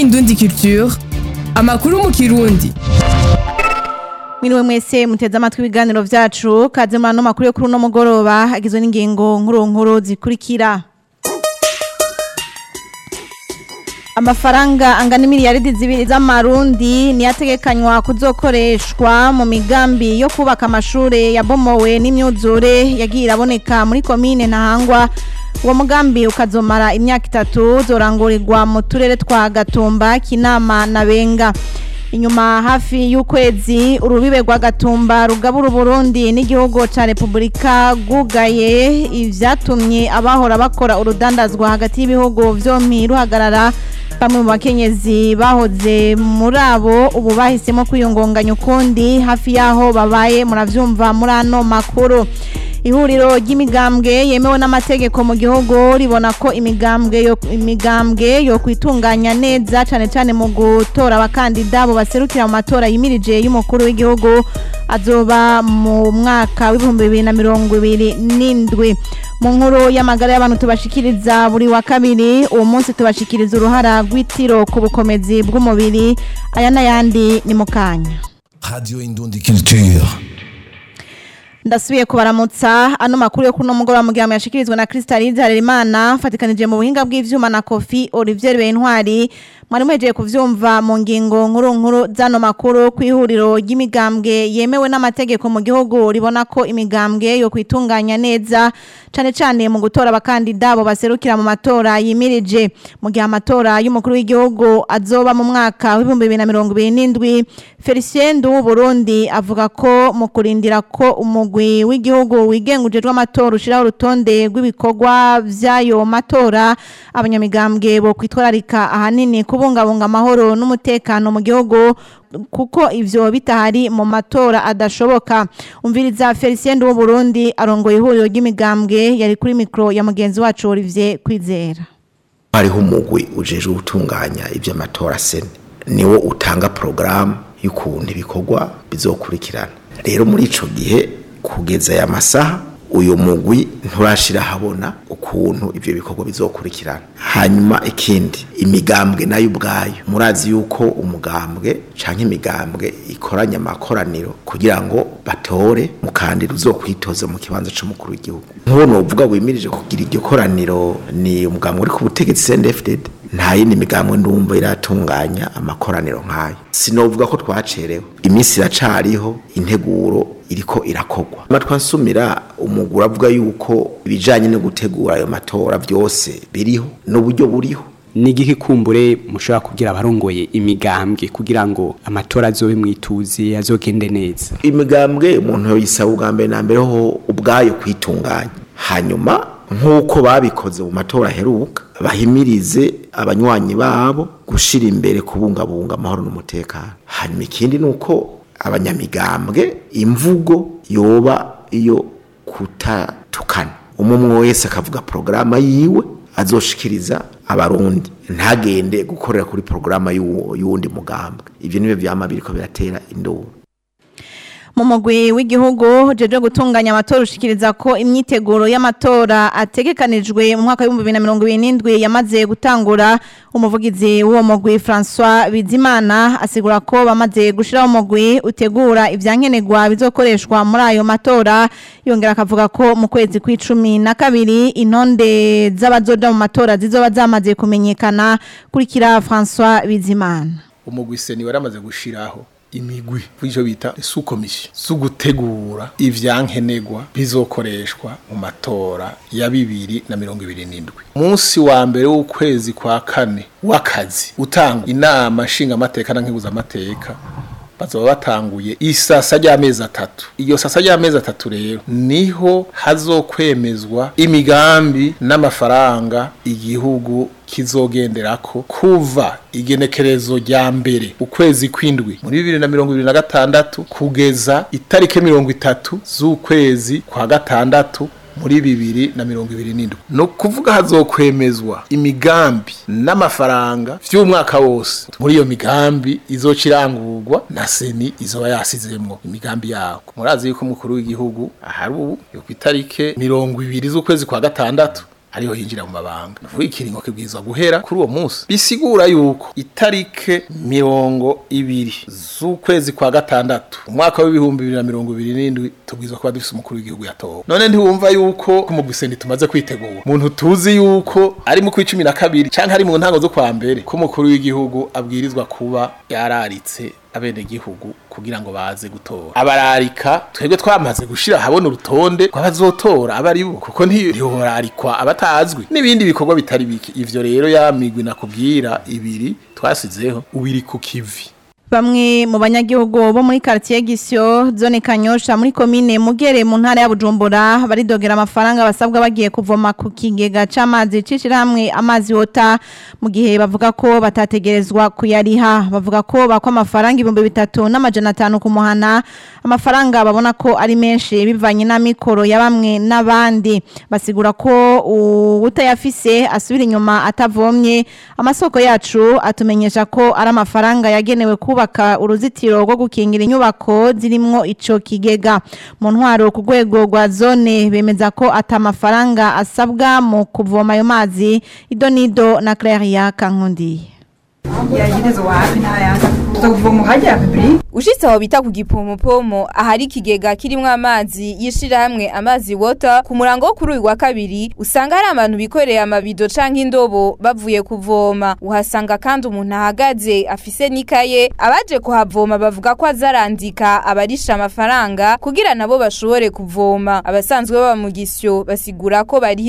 Indundi Culture, amakuru mu Kirundi. Mwiriwe mwese muteze amatwi ibiganiro vyacu, kaze mu makuru yo kuri no mugoroba agizwe n'ingingo nkuru zikurikira. Amafaranga angana miliyaridi 2 z'amarundi ni yategekanywa kuzokoreshwa mu migambi yo kubaka amashure yabomowe n'imyuzure yagiye iraboneka muri komine Ntahangwa. Uwo mugambi ukazomara imyaka 3 zorangurirwa mu turere twa Gatumba, Kinama na Benga. Inyuma hafi y'ukwezi urubibe rwa Gatumba rugabura Burundi n'igihugu ca Republika gugaye, ivyatumye abahora bakora urudandazwa hagati y'ibihugu vyompi ruhagarara. Bamwe mu bakenyezi bahoze muri abo ubu bahisemo kwiyungunganya ukundi hafi yaho babaye muravyumva muri ano makuru. Ihuriro ry'imigambwe yemewe n'amategeko mu gihugu ribona ko imigambwe yo kwitunganya neza cane mu gutora abakandida bo baserukira mu matora yimirije y'umukuru w'igihugu azoba mu mwaka w'2027. Mu nkuru y'amagara y'abantu tubashikiriza buri wa kabiri, uwo munsi tubashikiriza uruhara rw'itiro ku bukomezi bw'umubiri. Aya n'ayandi ni mukanya. Radio Indundi Culture. Ndasubiye kubaramutsa, ano makuru yo kuno mugoroba mu gihe yashikirizwe na Crystalide Harerimana fatikanije mu buhinga bw'ivyuma na Kofi Olivier Bentwari. Mwari mwejeje kuvyumva mu ngingo nkuru zano makuru kwihuriro ry'imigambwe yemewe n'amategeko mu gihugu ribona ko imigambwe yo kwitunganya neza cane mu gutora abakandida bo baserukira mu matora yimirije. Mu gihe amatora y'umukuru w'igihugu azoba mu mwaka w'2027, Felicien Ndu Burundi avuga ko mu kurindira ko umugwi w'igihugu wigenguje rw'amatora ushiraho urutonde rw'ibikorwa vyayo matora, abanyamigambwe bo kwitwararika ahanini kubungabunga amahoro n'umutekano mu gihugu kuko ivyo bitahari mu matora adashoboka. Umviriza Felicien Ndu Burundi arongoye ihuriro ry'imigambwe yari kuri mikro ya mugenzi wacu Olivier Kwizera. Hariho umugwi ujeje gutunganya ivyo matora sene, niwo utanga program y'ukuntu ibikorwa bizokurikirana. Rero muri ico gihe kugeza ya masaha uyu mugwi nturashira habona ukuntu ivyo bikorwa bizokurikirana. Hanyuma ikindi, imigambwe nayo ubwayo murazi yuko umugambwe canke imigambwe ikoranya amakoraniro kugira ngo batore mukandida uzokwitoza mu kibanza c'umukuru w'igihugu. Nkuko novuga wimirije kugira iryo koraniro ni umugambwe uri ku butegetsi CNDD-FDD. Nta yindi migambwe ndumva iratunganya amakoraniro nk'ayo. Sinovuga ko twacerewe, iminsi iracariho, integuro iriko irakogwa. Matwansumira umugura avuga yuko ibijanye no gutegura ayo matora byose biriho n'uburyo buriho. Nigiki kumbure mushaka kugira abarongoye imigambwe kugira ngo amatora azobe mwituzi azogende neza. Imigambwe umuntu yoyisaba ubwambere na mbere ho ubwayo kwitunganya, hanyuma nkuko babikoze mu matora heruka bahimirize abanywanyi babo gushira imbere kubungabunga amahoro n'umutekano. Hanyuma ikindi nuko abanyamigambwe imvugo yoba iyo kutatukana, umwe wese akavuga programa yiwe azoshikiriza abarundi, ntagende gukorera kuri programa y'uwundi mugambwe. Ivyo nibe vyama biriko biratera induru. Mu mugwi w'igihugu jeje gutunganya amatora ushikiriza ko imyiteguro y'amatora ategekanijwe mu mwaka w'2027 yamaze gutangura. Umuvugizi w'uwo mugwi François Bizimana asigura ko bamaze gushiraho umugwi utegura ivyankenegwa bizokoreshwa muri ayo matora. Yongera akavuga ko mu kwezi kwa12 intonde z'abazoja mu matora zizoba zamaze kumenyekana. Kurikira François Bizimana. Umugwi seni waramaze gushiraho imigwi vyo bita sous-commission sugutegura ivyankenegwa bizokoreshwa mu matora ya 2027. Munsi wa mbere w'ukwezi kwa 4 w'akazi utanga inama nshinga amateka na nkeguza amateka bazoba batanguye isasa ry'amezi 3. Iyo sasa ry'amezi 3 rero niho hazokwemezwa imigambi n'amafaranga igihugu kizogenderako kuva igenekerezo rya mbere ukwezi kwindwi muri 2026 kugeza itarike 30 z'ukwezi kwa gatandatu muri 2027. No kuvuga hazokwemezwa imigambi n'amafaranga vy'umwaka wose. Muri iyo migambi izocirangurwa na seni izoba yasizemwo imigambi yako. Murazi yuko umukuru w'igihugu ahari ubu yo kwitarike 20 z'ukwezi kwa gatandatu ariho hinjira mu mabanga nuvuga ikiringo kibwirizwa guhera kuri uwo munsi bisigura yuko itarike 20 z'ukwezi kwa gatandatu umwaka wa 2027 tubwirizwa kuba dufise umukuru w'igihugu yatowe none ntiwumva yuko kumugwiseni tumaze kwitegura umuntu tuzi yuko ari mu kwicumi na kabiri canke ari mu ntango zo kwa mbere ko umukuru w'igihugu abwirizwa kuba yararitse abene gihugu kugira ngo baze gutora abararika twebwe twamaze gushira habona urutonde rw'abazotora abari bo kuko ntihorarikwa abatazwi n'ibindi bikorwa bitari biki ivyo rero yamigwi nakubwira ibiri twasizeho ubiri ku kivi. Bamwe mu banyagihugu bo muri quartier Gisyo zone Kanyosha muri commune Mugere mu ntara ya Bujumbura baridogera amafaranga basabwa bagiye kuvoma ku kigega c'amazi cishira hamwe amazi wota mu gihe bavuga ko batategerezwa kuyariha bavuga ko bakwa amafaranga 3500 ku muhana amafaranga babona ko ari menshi bivanye na mikoro ya bamwe n'abandi basigura ko utayafise asubira inyuma atavomye amasoko yacu atumenyesha ko ari amafaranga yagenewe kubaka uruzitiro rwo gukingira inyubako zirimwo ico kigega mu ntwaro ku rwego rwa zone bemeza ko atamafaranga asabwa mu kuvoma ayo mazi idonido na Claria Kankundi yagize wapi ntayanza tuvoma hajya bibiri ushitse aho bita ku gipomopomo ahari ikigega kirimwo amazi yishira hamwe amazi water ku murango kuri uyu wa kabiri usanga hari abantu bikoreye amabido canke indobo bavuye kuvoma uhasanga kandi umuntu ahagaze afise nikaye abaje kuhavoma bavuga ko azarandika abarisha amafaranga kugira nabo bashobore kuvoma abasanzwe baba mu Gisyo basigura ko bariho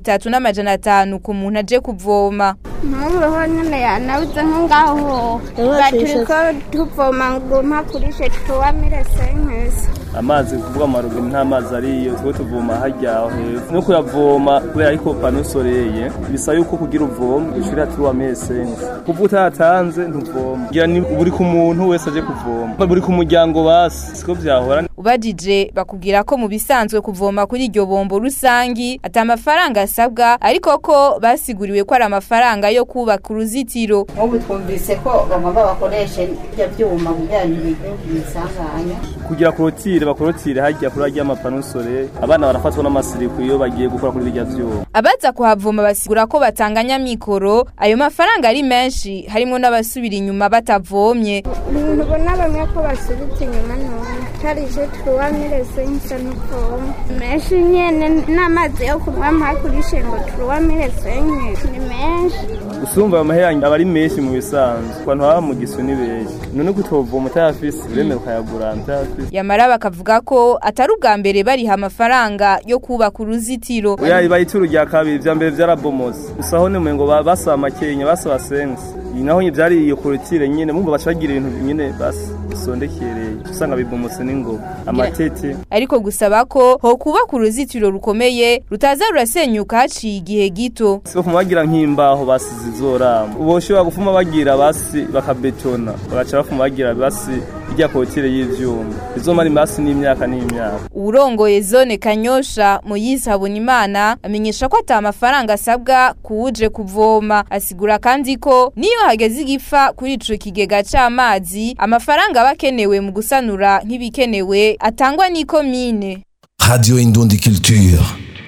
3500 ku muntu aje kuvoma Muro nyene yanawuze ngaho baturiko tuvoma ngo mpakurishe tuwamire senkese amazi kuvuga amarobine nta mazi ariyo twe tuvoma hajya aho hepfo no kuyavoma kubera ariko pano soreye bisa yuko kugira uvoma ushira tuwamire senkese kuvuga utatanze ntuvoma ngira ni buri ku muntu wese aje kuvoma buri ku muryango basi siko vyahora ubajije bakubwira ko mu bisanzwe kuvoma kuri iryo bombo rusangi atamafaranga asabwa ariko ko basiguriwe ko ari amafaranga yo kubaka uruzitiro ubu twumvise ko bamwe bakoresha ibyo byuma bijyanye n'ibisanganya kugira korotire bakorotire hajya kuri ajya amapanusore abana barafatwa n'amasiriku iyo bagiye gukora kuri bijya byuma abaza kuhavoma basigura ko batanganya mikoro ayo mafaranga ari menshi harimo n'abasubira inyuma batavomye umuntu bona bamwe ko basubitse inyuma none tarije tuwamire senkese n'uvoma menshi nyene n'amazi yo kunywa mpakurishe ngo tuwamire senkese ni menshi usumva amahera abari menshi mu bisanzwe kwantu haba mu Gisyo ni benshi none kutovoma utayafise uremera ukayagura utayafise yamara bakavuga ko atari ubwa mbere bariha amafaranga yo kubaka uruzitiro oya bayituru rya kabiri vya mbere vyarabomose usaho ne mwengo basaba makenya basaba sense naho nyivyari iyo korotire nyene mumva bacagira ibintu nyene basi sondekereye usanga bibomose n'ingobo amatete ariko gusaba ko ho kubaka uruzitiro rukomeye rutaza rurasenyuka haciye igihe gito siko kumagira nk'imbaho basize izorama uboshobora gufuma bagira basi bakabetona bagaca bafuma bagira basi ijya korotire y'ivyuma izomara imasi n'imyaka n'imyaka urongoye zone Kanyosha Moyise Habonimana amenyesha ko atamafaranga asabwa kuuje kuvoma asigura kandi ko niyo hageze igifa kuri ico kigega c'amazi amafaranga bakenewe mu gusanura nk'ibikenewe atangwa n'ikomine. Radio Indundi Culture.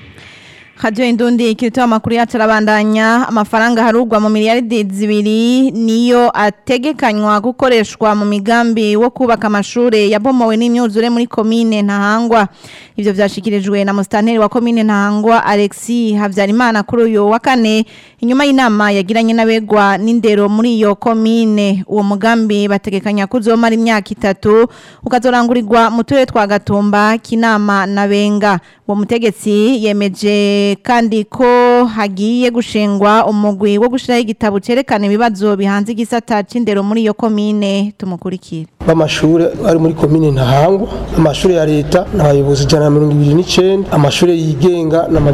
Radio Indundi Culture makuru yacarabandanya amafaranga harugwa mu miliyaridi 2 niyo ategekanywa gukoreshwa mu migambi wo kubaka amashure yabomowe n'imyuzure muri commune Ntahangwa ivyo vyashikirijwe na mustanteri wa commune Ntahangwa Alexis Havyarimana kuri uyo wa kane inyuma y'inama yagiranye n'abegwa n'indero muri iyo commune uwo mugambi bategekanya kuzomara imyaka 3 ukazorangurirwa mu turere twa Gatumba Kinama na Benga uwo mutegetsi yemeje kandi ko hagiye gushengwa umugwi wo gushiraho igitabo cerekana ibibazo bihanze igisata c'indero muri iyo commune tumukurikira b'amashure ari muri commune Ntahangwa amashure ya leta n'abayobozi 129 amashure yigenga na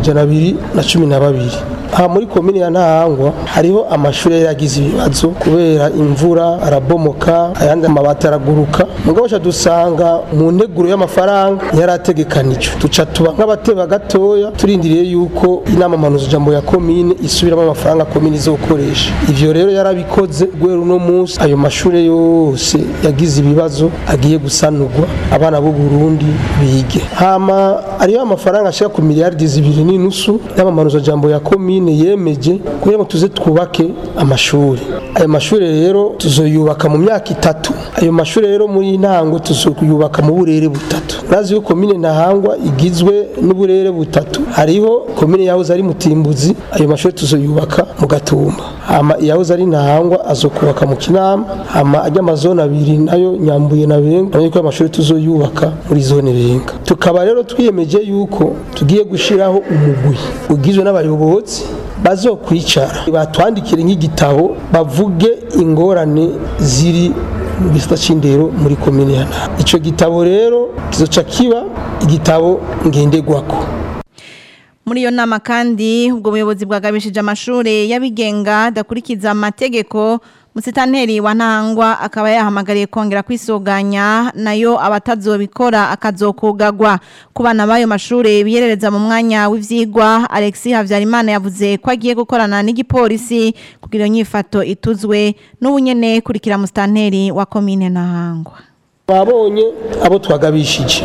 212 aha muri commune ya Ntahangwa hariho amashure yagize ibibazo kubera imvura arabomoka ayandi amabati araguruka mugabo cyo dusanga mu nteguro y'amafaranga yarategekanije tuca tuba nk'abateba gatoya turindiriye yuko yuko inama manuzo jambo ya komine isubiramo amafaranga komine izokoresha. Ivyo rero yarabikoze gwero no munsi ayo mashure yose yagize ibibazo agiye gusanurwa abana b'u Burundi bige. Hama ariyo amafaranga ashaka ku miliyardi 2.5 y'amamanuzo jambo ya komine yemeje kugira ngo tuze twubake amashuri. Ayo mashure rero tuzoyubaka mu myaka 3. Ayo mashure rero muri intango tuzoyubaka mu burere butatu. Nazi yo komine Ntahangwa igizwe n'uburere butatu. Hariho komine yahoze ari Mutimbuzi, ayo mashure tuzoyubaka mu Gatumba. Hama yahoze ari Ntahangwa azokubaka mu Kinama, hama ajya amazone 2 nayo Nyambuye na Benga, ariko amashuri tuzoyubaka muri zone Benga. Tukaba rero twiyemeje yuko tugiye gushiraho umugwi ugizwe n'abayobozi bazokwicara batwandikire nk'igitabo bavuge ingorane ziri mu gisata c'indero muri komine ya Ntahangwa. Ico gitabo rero kizoca kiba igitabo ngendegwako. Muri yo nama kandi ubwo buyobozi bwagabishije amashure yabigenga adakurikiza amategeko. Musitanteri wa Ntahangwa akaba yahamagariye kongera kwisoganya nayo abatazobikora akazokugagwa ku bana bayo mashure biyerereza mu mwanya w'ivyigwa. Alexis Havyarimana yavuze ko agiye gukorana n'igipolisi kugira inyifato ituzwe n'ubunyene kurikira musitanteri wa komine Ntahangwa. Babonye abo twagabishije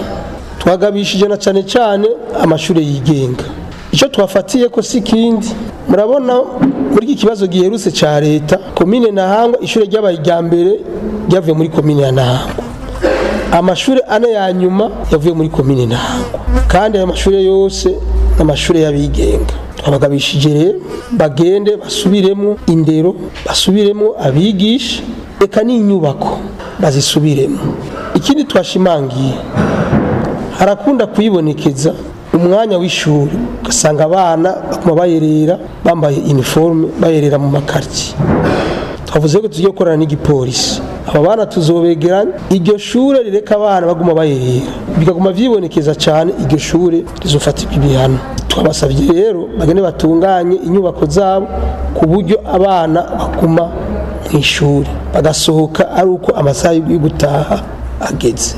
na cyane amashure yigenga. Ico twafatiye ko sikindi murabona muri iki kibazo giherutse ca leta komine Ntahangwa ishure ryabaye rya mbere ryavuye muri komine ya Ntahangwa. Amashure ane ya nyuma yavuye muri komine Ntahangwa kandi ayo mashure yose n'amashure yabigenga. Twabagabishije rero bagende basubiremo indero, basubiremo abigisha eka n'inyubako bazisubiremo. Ikindi twashimangiye harakunda kwibonekeza umwanya w'ishuri ugasanga abana bakuma bayerera bambaye uniforme bayerera mu makarti. Twavuze ko tugiye gukorana n'igipolisi, aba bana tuzobegeranya iryo shure rireka abana baguma bayerera bikaguma vyibonekeza cyane, iryo shure rizofatirwa ibihano. Twabasavye rero bagende batunganye inyubako zabo ku buryo abana bakuma mu ishuri bagasohoka ari uko amasaha yo gutaha ageze.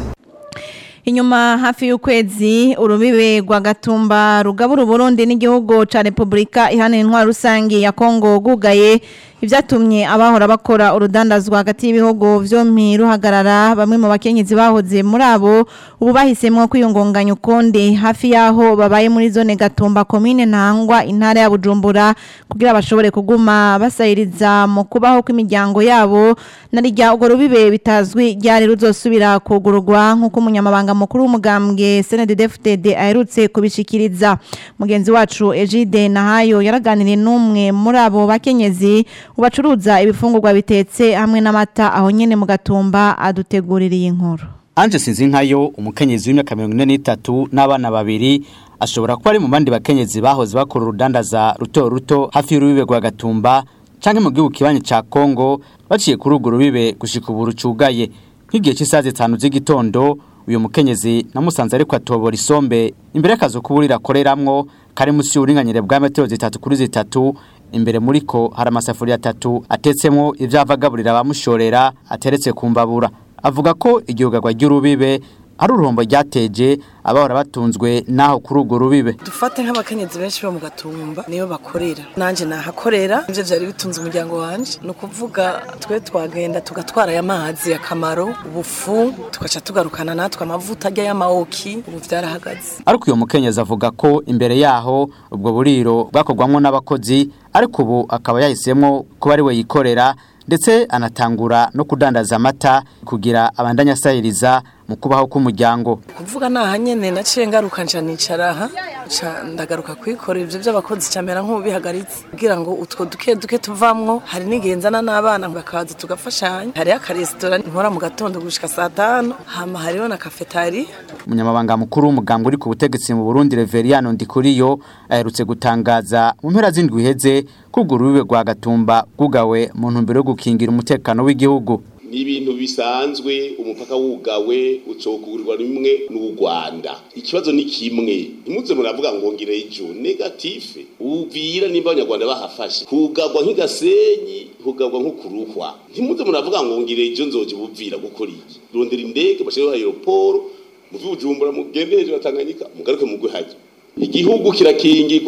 Inyuma hafi y'ukwezi urubibe rwa Gatumba rugabura Burundi n'igihugu ca Republika Iharanira Intwaro Rusangi ya Kongo gugaye, ivyatumye abahora bakora urudandazwa hagati y'ibihugu vyompi ruhagarara. Bamwe mu bakenyezi bahoze muri abo ubu bahisemwo kwiyungunganya ukundi hafi yaho babaye muri zone Gatumba komine Ntahangwa intara ya Bujumbura kugira bashobore kuguma basayiriza mu kubaho kw'imiryango yabo. Narijya ugo rubibe bitazwi ryari ruzosubira kugururwa nk'uko umunyamabanga mukuru w'umugambwe CNDD-FDD aherutse kubishikiriza. Mugenzi wacu Egide Nahayo yaraganiriye n'umwe muri abo bakenyezi ubacuruza ibifungurwa bitetse hamwe n'amata aho nyene mu Gatumba aduteguririye inkuru. Anje Sinzinkayo umukenyezi w'imyaka 43 n'abana babiri ashobora kuba ari mu bandi bakenyezi bahoze bakora urudandaza ruto ruto hafi y'urubibe rwa Gatumba canke mu gihugu kibanye ca Kongo baciye kuri urwo rubibe gushika ubu rucugaye. Nk'igihe cy'isaha 5 z'igitondo uyu mukenyezi namusanze ariko atobora isombe imbere y'akazo kuburira akoreramwo kari musi y'uburinganyire bwa metero 3 kuri 3. Imbere muriko hari amasafuriya 3 atetsemo ivyavagaburira abamushorera ateretse ku mbabura. Avuga ko igihugagwa ry'urubibe ari urumbo ryateje abahora batunzwe naho kuri urwo rubibe. Dufate nk'abakenyezi benshi bo mu Gatumba niyo bakorera, nanje nahakorera ivyo vyari bitunze umuryango wanje. No kuvuga twe twagenda tugatwara y'amazi akamaro ubufu tugaca tugarukana natwe amavuta ajya y'amaoki ubu vyarahagaze. Ariko uyo mukenyezi avuga ko imbere yaho ubwo buriro bwakorwamwo n'abakozi ariko ubu akaba yahisemwo kuba ari we yikorera ndetse anatangura no kudandaza amata kugira abandanya sayiriza mu kubaho k'umuryango. Kuvuga naha nyene naciye ngaruka nicara aha ndagaruka kwikorera ivyo by'abakozi camera nk'ubihagaritse kugira ngo utwo duke tuvamwo. Hari n'igenzana n'abana bakaza tugafashanya. Hari akaresitora nkora mu gatondo gushika saa 5 hama hariho na cafetari. Umunyamabanga mukuru w'umugambwe uri ku butegetsi mu Burundi Reveriano Ndikuriyo aherutse gutangaza mu mpera z'indwi iheze kugura urubibe rwa Gatumba gugawe mu ntumbero yo gukingira umutekano w'igihugu. Ibintu bisanzwe umupaka wugawe ucokugurirwa rimwe n'u Rwanda. Ikibazo ni kimwe, imuze muravuga ngo ngire ijo negative uvira nimba abanyarwanda bahafashe hugagwa nk'igasenyi hugagwa nk'ukuruhwa. Ntimuze muravuga ngo ngire ijo nzoje buvira gukora iki. Rondera indege bashira aeroport mu Bujumbura mugendeje batanganyika mugaruke mugwe haje. Igihugu kirakingirwa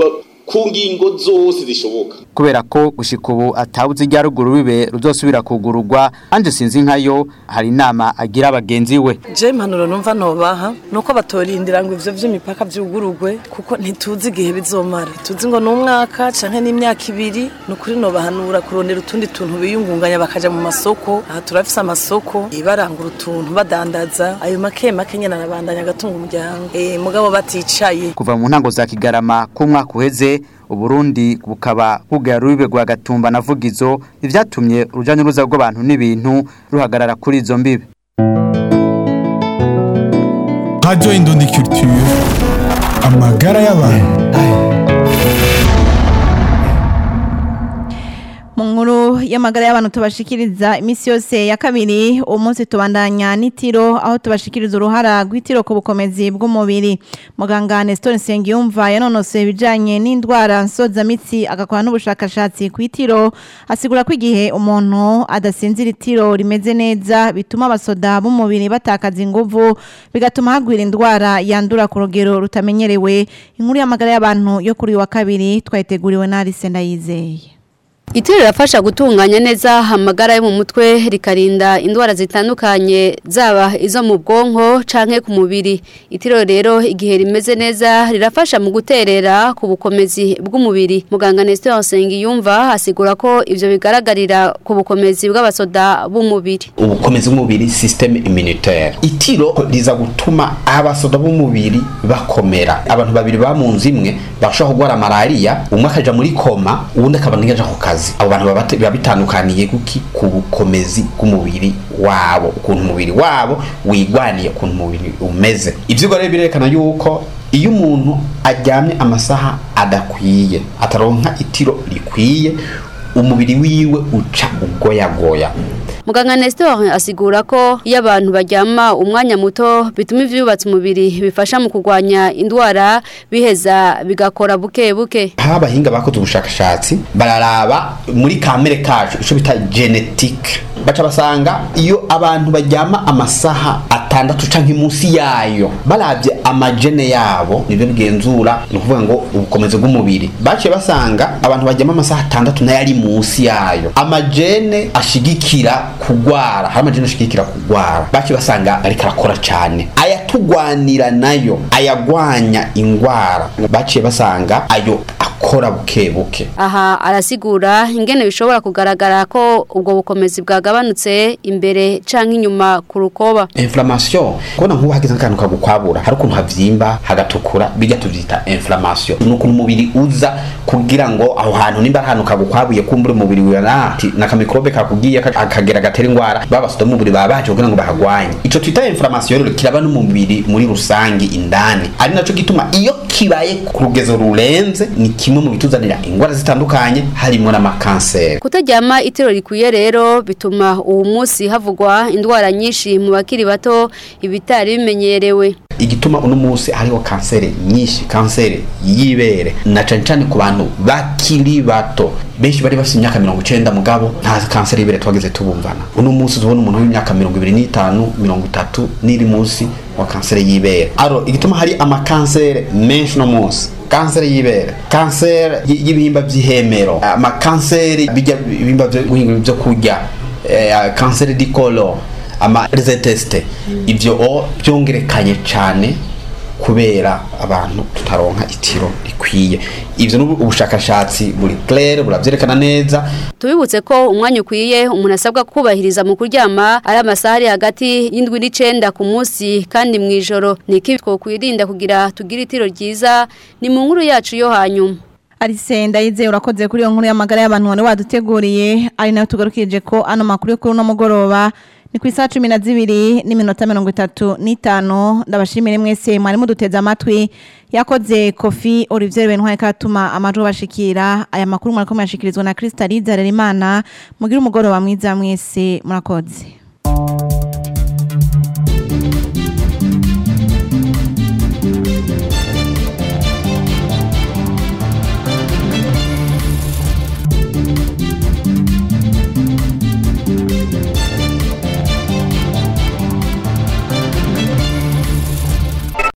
ku ngingo zose zishoboka kubera ko gushika ubu atabuze rya ruguru bibe ruzosubira kugururwa anje sinzi nkayo hari inama agira abagenzi we je impanuro numva nobaha nuko batorindira ngo ivyo vy'imipaka vyugururwe kuko ntituzi igihe bizomara tuzi ngo n'umwaka canke n'imyaka ibiri nukuri nobahanura kurondera utundi tuntu biyungunganya bakaja mu masoko aha turafise amasoko ibarangura utuntu badandaza ayo make nyene arabandanya gatunga umuryango mugabo baticaye kuva mu ntango za Kigarama ku mwaka uheze Uburundi bukaba bugaya rubibe rwa Gatumba na Vugizo ivyatumye urujanye n'uruza rw'abantu n'ibintu ruhagarara kuri izo mbibe. Radio Indundi Culture amagara y'abantu. Munguru y'amagara y'abantu tubashikiriza imisi yose ya kabiri umunsi tubandanya nitiro aho tubashikiriza uruhara rw'itiro ku bukomezi bw'umubiri muganga Nestor Nsengiyumva yanonose bijanye n'indwara nsoza mitsi agakora n'ubushakashatsi ku itiro asigura ko igihe umuntu adasinzira itiro rimeze neza bituma abasoda b'umubiri batakaza inguvu bigatuma hagwira indwara yandura ku rugero rutamenyerewe inkuru y'amagara y'abantu yo kuri wa kabiri twayiteguriwe na Alice Ndayizeye. Itiro rafasha gutunganya neza amagara yo mu mutwe rikarinda indwara zitandukanye zaba izo mu bwonko canke ku mubiri. Itiro rero igihe rimeze neza rirafasha mu guterera ku bukomezi bw'umubiri. Muganga Nestor Nsengiyumva asigura ko ivyo bigaragarira ku bukomezi bw'abasoda b'umubiri. Ubukomezi bw'umubiri systeme immunitaire. Itiro riza gutuma abasoda b'umubiri bakomera. Abantu babiri ba mu nzimwe bashobora kugwara malaria, umwe akaja muri koma, uwundi akaba ntiyaja ku kazi. Abo bantu baba bitandukaniye kuki ku bukomezi bw'umubiri wabo ukuntu umubiri wabo wigwaniye ukuntu umubiri umeze. Ivyo rero birerekana yuko iyo umuntu aryamye amasaha adakwiye ataronka itiro rikwiye umubiri wiwe uca ugoyagoya. Muganga Nestor asigura ko iyo abantu baryama umwanya muto bituma ivyubatse umubiri bifasha mu kugwanya indwara biheza bigakora buke buke. Abahinga bakoze ubushakashatsi bararaba muri kamere kacu ico bita genetique baca basanga iyo abantu baryama amasaha atandatu canke munsi yayo baravye amagene yabo nibyo bigenzura no kuvuga ngo ubukomeze bw'umubiri bace basanga abantu baryama amasaha atandatu nayo ari munsi yayo amagene ashigikira kugwara hari amagene ashigikira kugwara bace basanga ariko arakora cyane ayatugwanira nayo ayagwanya ingwara bace basanga ayo akora buke buke. Aha arasigura ingene bishobora kugaragara ko ubwo bukomezi bwagabanutse imbere canke inyuma ku rukoba. Inflammation kona nkuba hagize akantu kagukwabura hari ukuntu havyimba hagatukura bijya tuvyita inflammation nuko umubiri uza kugira ngo aho hantu nimba hano kagukwabuye kumbura umubiri wirati na kamikrobe kakugiye akagera gatera ingwara babasoda mu mubiri babaje kugira ngo bahagwanye ico twita inflammation rero kiraba no mu mubiri muri rusangi indani ari naco gituma iyo kibaye ku rugezo rurenze ni kimwe mu bituzanira ingwara zitandukanye harimo na makanseri. Kutaryama itiro rikuye rero bituma uwo munsi havugwa indwara nyinshi mu bakiri bato ibitari bimenyerewe. Igituma uno munsi hariho kanseri nyinshi kanseri yibere na cancane ku bantu bakiri bato benshi bari bafite imyaka 90 mugabo nta kanseri yibere twageze tubumvana. Uno munsi tubona umuntu w'imyaka 25 30 niri munsi wa kanseri yibere. Aro igituma hari amakanseri menshi no munsi kanseri yibere kanseri y'ibihimba by'ihemero amakanseri bijya byo kurya kanseri di colon ama rezeteste ivyo byongerekanye cyane kubera abantu tutaronka itiro ikwiye ivyo n'ubushakashatsi buri clair buravyerekana neza. Tubibutse ko umwanya ukwiye umuntu asabwa kubahiriza mu kuryama ari amasaha hagati y'indwi n'icenda ku munsi kandi mwijoro niki twokwirinda kugira tugira itiro ryiza ni mu nkuru yacu yo hanyuma. Alice Ndayizeye urakoze kuri iyo nkuru y'amagara y'abantu wari waduteguriye ari nayo tugarukije ko ano makuru yo kuri no mugoroba ni ku isaha 12:35 ndabashimire mwese mwari muduteza amatwi yakoze Kofi Olivier Bentware katuma amajwi bashikira aya makuru mwariko mwashikirizwa na Crystalide Harerimana mugira umugoroba mwiza mwese murakoze.